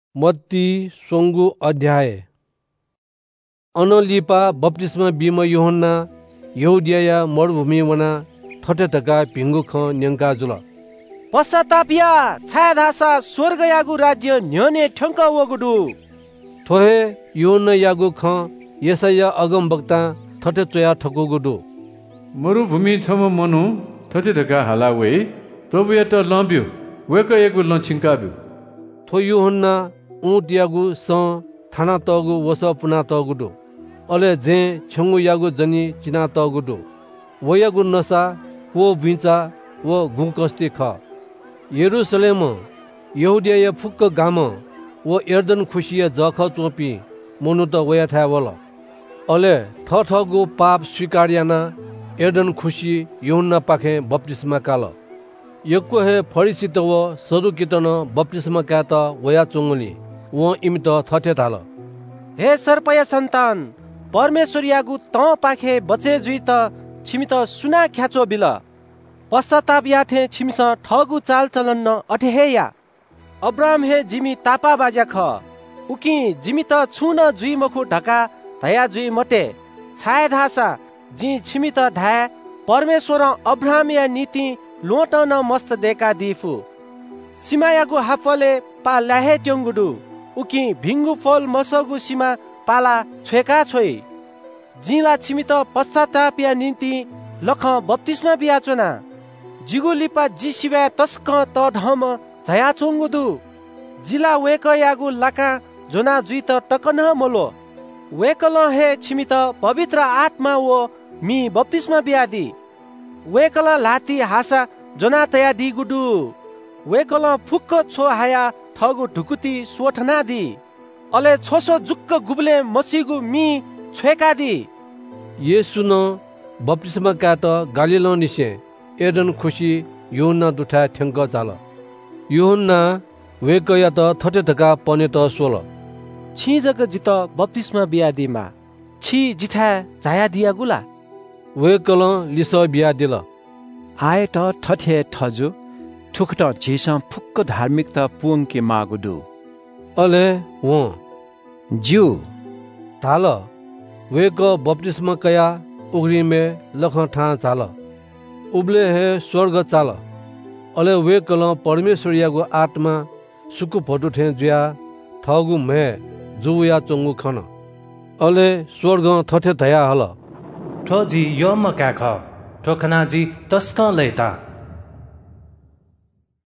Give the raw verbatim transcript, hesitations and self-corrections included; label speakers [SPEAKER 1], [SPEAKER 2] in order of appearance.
[SPEAKER 1] मत्ती सोंगु अध्याय अनलिपा बप्तिस्मा बिम यूहन्ना यहुदिया मरुभूमि वना थटे तका भिंगु ख न्यंका जुल
[SPEAKER 2] पश्चातापिया छायाधासा स्वर्ग यागु राज्य न्योने ठंक वगुडु
[SPEAKER 1] थोहे यूहन्ना यागु ख यसाया अगम वक्ता थटे चोया ठको गुडु
[SPEAKER 3] मरुभूमि थम मनु थटे तका हलावे प्रभु यात लंब्यो वेक एगु लंचिंकाब्यो
[SPEAKER 1] थो यूहन्ना ऊट यागु स थाना तगु वस पुना तगुडु अले जे छंगु यागु जनी चिना तगुडु वो यागु नसा वो बिंचा वो गुकस्ती ख यरूशलेम यहुदिया फुक्क गाम वो एर्दन खुशिया जख चोपी मनु त वया था वल अले थ थगु पाप स्वीकार्याना एर्दन खुशी यूहन्ना पाखे बप्तिस्मा काल यक्को हे फरिसित व सदुकितन बप्तिस्मा का त वया चोंगली वो इमित थटे थाल
[SPEAKER 2] हे सर्पया सन्तान परमेश्वर यागु त पाखे बचे जुई त छिमित सुना ख्याचो बिल पश्चाताप याथे छिमिस ठगु चाल चलन न अठे हे या अब्राहम हे जिमी तापा बाजा ख उकी जिमी त छुन जुई मखु ढका धया जुई मटे छाय धासा जी छिमित ढाय परमेश्वर अब्राहम या नीति लोट न मस्त देका दिफु सिमायागु हाफले पा लाहे ट्यंगुडु उकी भिंगु फल मसगु सीमा पाला छेका छोई जिला छिमित पश्चातापिया निम्ति लख बप्तिस्मा बियाचोना जिगु लिपा जिसिबा तस्क त ढम झया चोंगुदु जिला वेक यागु लाका जोना जुई त टकन मोलो वेकल हे छिमित पवित्र आत्मा वो मी बप्तिस्मा बियादी वेकल लाती हासा जोना तया दिगुडु वेकल फुक्क छो हाया ठगु ढुकुती सोठना दी अले छोसो जुक्क गुबले मसिगु मी छेका दी
[SPEAKER 1] येसु न बप्तिस्मा का त गालिलो निसे एर्दन खुशी यूहन्ना दुठा ठ्यंक चाल यूहन्ना वेकया त थटे तका पने त सोल
[SPEAKER 2] छि जग जित बप्तिस्मा बियादी मा छि जिठा जाया दिया गुला
[SPEAKER 1] वेकल लिस बिया दिल
[SPEAKER 4] आए त ठठे ठजु ठुकट झिसा फुक्क धार्मिकता पुंके मागुदु
[SPEAKER 1] अले वो
[SPEAKER 4] ज्यू
[SPEAKER 1] थाल वेक बप्तिस्मा कया उग्रीमे लख ठा चाल उब्ले हे स्वर्ग चाल अले वेकल परमेश्वर यागु आत्मा सुकु फटु ठे जुया थगु मे जुया चंगु खन अले स्वर्ग थठे धया हल
[SPEAKER 5] ठोजी यो मका ख ठोखनाजी तस्क लेता